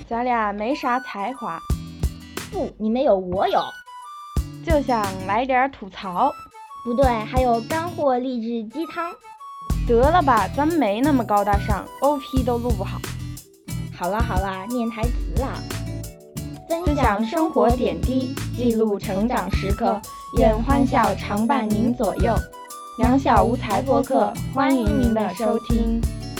咱俩没啥才华， 不，你没有我有， 就想来点吐槽。 不对，还有干货励志鸡汤。 得了吧，咱们没那么高大上 ，OP 都录不好。 好啦，念台词啦。 分享生活点滴，记录成长时刻，愿欢笑常伴您左右。两小无才播客，欢迎您的收听。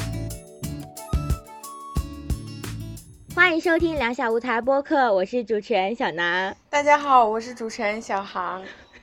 欢迎收听两小无才播客，我是主持人小南。 大家好，我是主持人小航。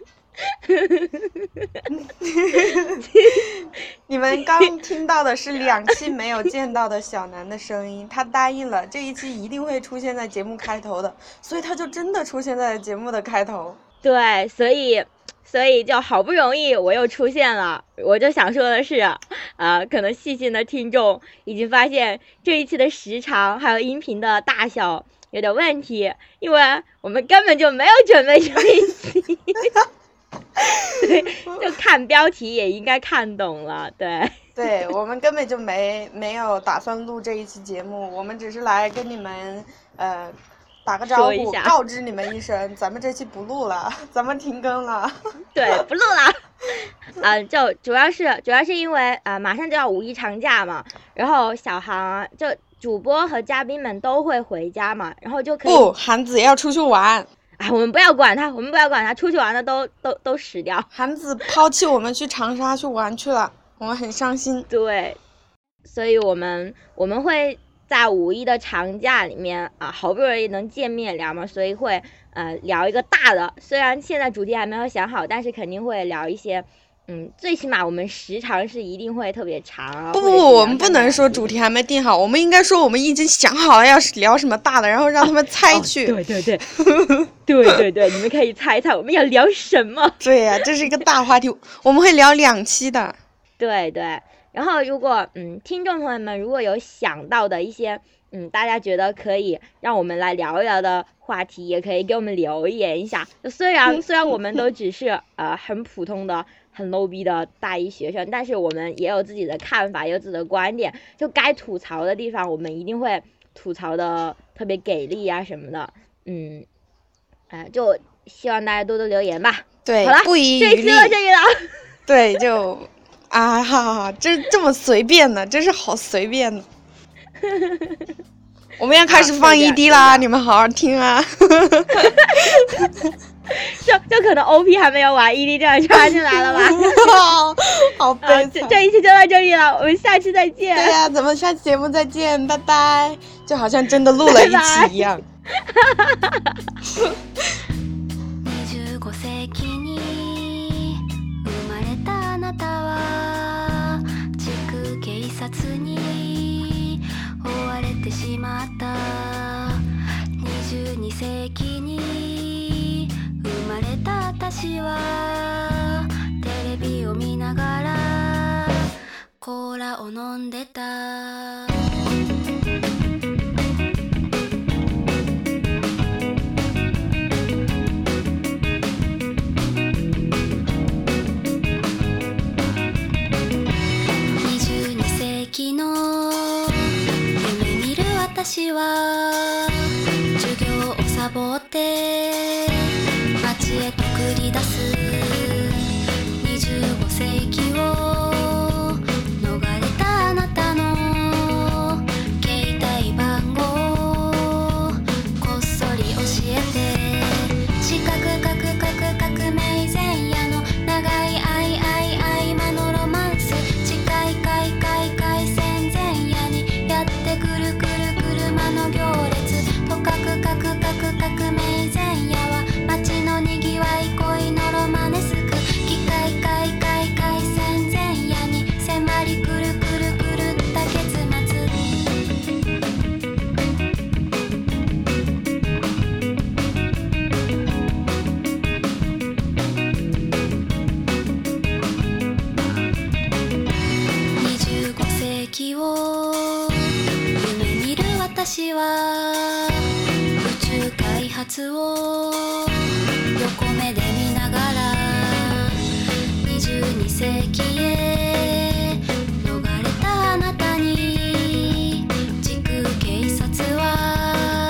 你们刚听到的是2期没有见到的小南的声音，他答应了这一期一定会出现在节目开头的，所以他就真的出现在了节目的开头。 对，所以就好不容易我又出现了。我就想说的是可能细心的听众已经发现这一期的时长还有音频的大小有点问题，因为我们根本就没有准备这一期。对，就看标题也应该看懂了。 对，我们根本就没有打算录这一期节目，我们只是来跟你们打个招呼，告知你们一声，咱们这期不录了，咱们停更了。 对，不录了。就主要是因为马上就要5一长假嘛，然后小航就主播和嘉宾们都会回家嘛，然后就可以。 不，韩子要出去玩。 我们不要管他，出去玩的都死掉。 韩子抛弃我们去长沙去玩去了，我们很伤心。 对，所以我们会在5一的长假里面好不容易能见面聊嘛，所以会聊一个大的，虽然现在主题还没有想好，但是肯定会聊一些最起码我们时长是一定会特别长。 不，我们不能说主题还没定好，我们应该说我们已经想好了要聊什么大的，然后让他们猜去。 对，你们可以猜一猜我们要聊什么。 对呀，这是一个大话题，我们会聊2期的。 对，然后如果听众朋友们如果有想到的一些大家觉得可以让我们来聊一聊的话题，也可以给我们留言一下。虽然我们都只是很普通的很 low 逼的大一学生，但是我们也有自己的看法，有自己的观点，就该吐槽的地方我们一定会吐槽的特别给力啊什么的。就希望大家多多留言吧。 对， 好了， 不遗余力。 这期到这里了。 对，就这么随便的，真是好随便的。我们要开始放ED啦，你们好好听啊。 就可能 OP 还没有完 ，ED 就要插进来了吧。 好悲惨。 这一期就到这里了，我们下期再见。 对呀，咱们下期节目再见，拜拜。就好像真的录了一期一样。25世紀に生まれたあなたは地区警察に追われてしまった22世紀に生まれた私はテレビを見ながらコーラを飲んでた私は授業をサボって街へと繰り出す25世紀を逃れたあなたの携帯番号こっそり教えて四角革命前夜の長い合間のロマンス近い戦前夜にやってくる車の行列とかく革命前夜は街のにぎわい恋のロマネスク機械戦前夜に迫りくるった結末25世紀を夢見る私は宇宙開発を横目で見ながら22世紀へ逃れたあなたに時空警察は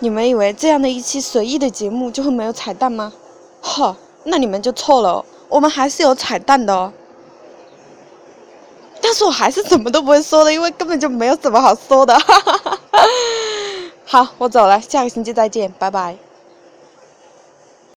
你们以为这样的一期随意的节目就会没有彩蛋吗？呵，那你们就错了哦，我们还是有彩蛋的哦。但是我还是怎么都不会说的，因为根本就没有什么好说的。好，我走了，下个星期再见，拜拜。